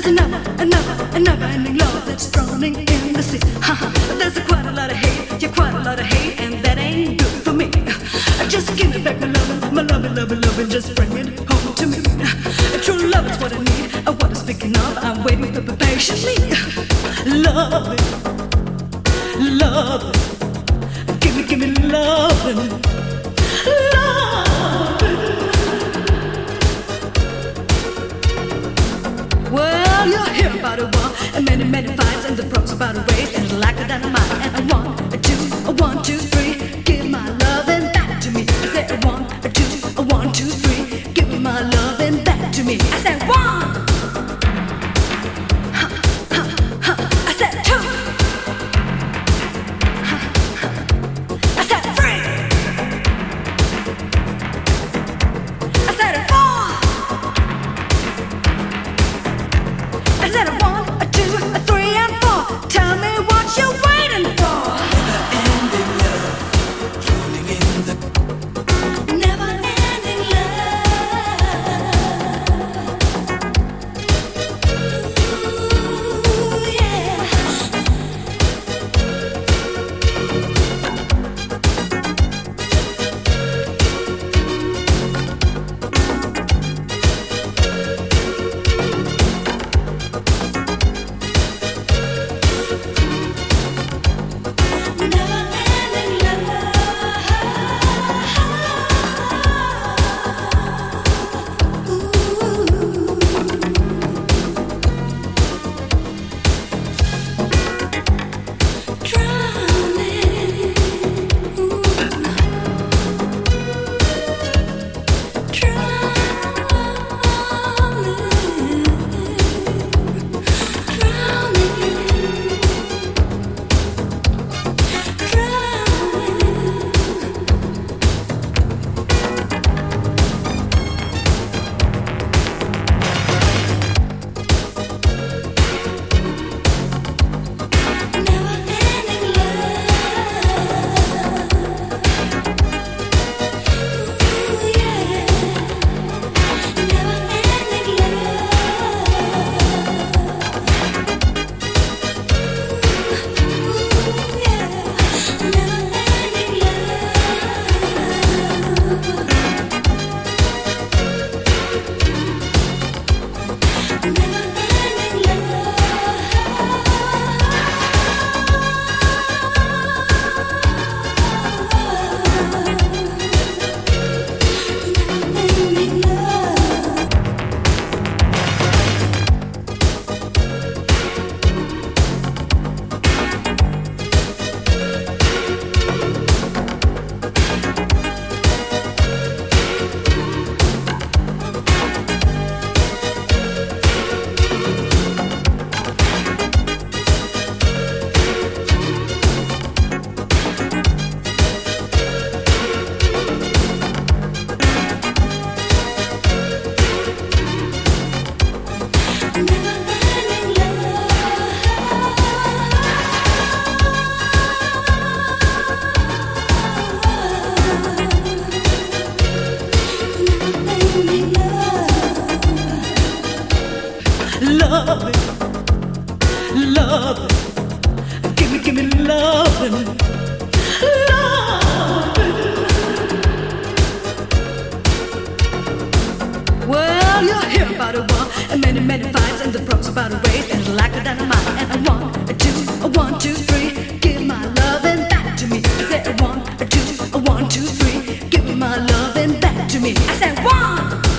a never-ending love that's drowning in the sea. There's quite a lot of hate, yeah, quite a lot of hate, and that ain't good for me. Just give me back my loving, just bring it home to me. True love is what I need, what I'm speaking of. I'm waiting for patiently. Love it, give me loving, love it. Well, you'll hear about it one, and many fights, and the pros about a race, and like a dynamite, and a one, two, three, give my loving back to me. I said a one, two, three, give my loving back to me. I said one, I said two, I said three, I said four, I said one, a two, a three, and four. Tell me what you're waiting for. Love it, give me loving, love it. Well, you'll hear about it one, and many fights, and the pros about a race, and like a dynamite, and a one, two, three, give my loving back to me. I said a one, two, three, give my loving back to me. I said one.